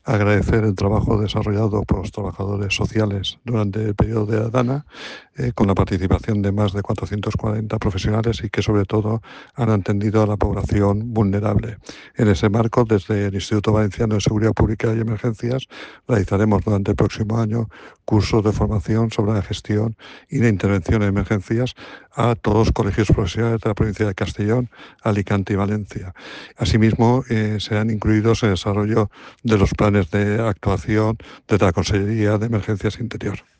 agradecer el trabajo desarrollado por los trabajadores sociales durante el periodo de la DANA, con la participación de más de 440 profesionales y que sobre todo han atendido a la población vulnerable. En ese marco, desde el Instituto Valenciano de Seguridad Pública y Emergencias, realizaremos durante el próximo año cursos de formación sobre la gestión y la intervención en emergencias a todos los colegios profesionales de la provincia de Castellón, Alicante y Valencia. Asimismo, serán incluidos en el desarrollo de los planes de actuación de la Consejería de Emergencias Interior.